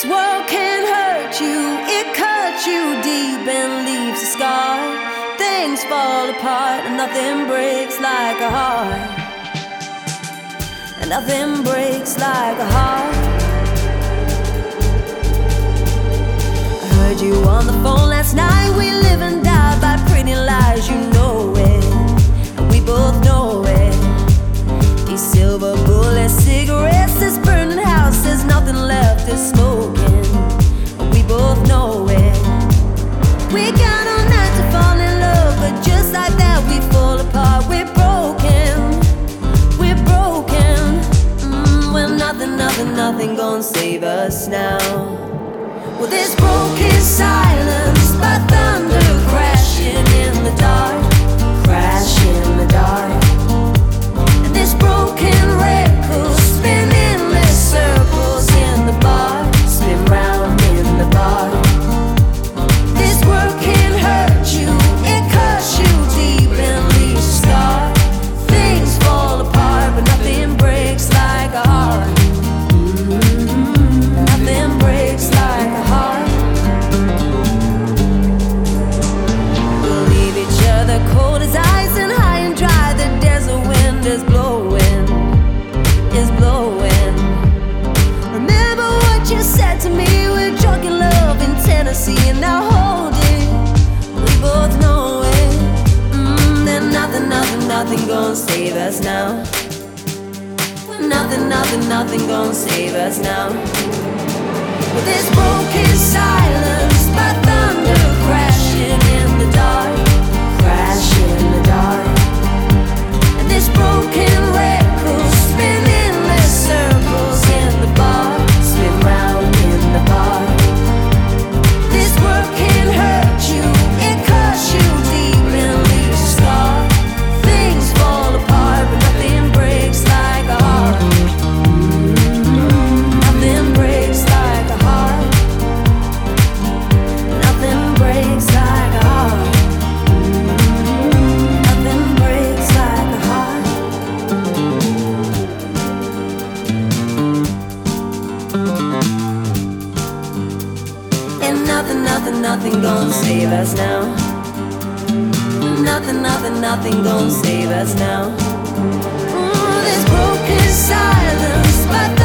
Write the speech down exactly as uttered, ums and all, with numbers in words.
This world can hurt you, it cuts you deep and leaves a scar. Things fall apart and nothing breaks like a heart. And nothing breaks like a heart. I heard you on the phone last night. We live and die by pretty lies, you know it, and we both know it. These silver bullet cigarettes, this burning house, there's nothing left, it's smoking, and we both know it. We got all night to fall in love, but just like that we fall apart. We're broken, we're broken. mm, Well, nothing, nothing, nothing gonna save us now. Well, this broken silence by thunder crashing in the dark, crashing in the dark. And this broken record spin endless circles in the bar, spin round in the bar. This world can hurt you, it cuts you deep and leaves a scar. Things fall apart, but nothing breaks like a heart. mm-hmm. Nothing breaks like a heart. We'll leave each other cold as ice and high and dry. The desert wind is blowing, is blowing. Remember what you said to me? We're drunk in love in Tennessee, and now hold it, we both know it. mm, Then nothing, nothing, nothing gonna save us now. Nothing, nothing, nothing gonna save us now. With this broken silence by thunder crashing in the dark, crashing in the dark. And this broken record spin endless circles in the bar, spin round in the bar. This world can hurt you, it cuts you deep and leaves a scar. Things fall apart, but nothing breaks like a heart. Nothing breaks like a heart. Nothing breaks like a heart. Nothing breaks like a heart. And nothing, nothing, nothing gonna save us now. Nothing, nothing, nothing gonna save us now. Ooh, this broken silence, but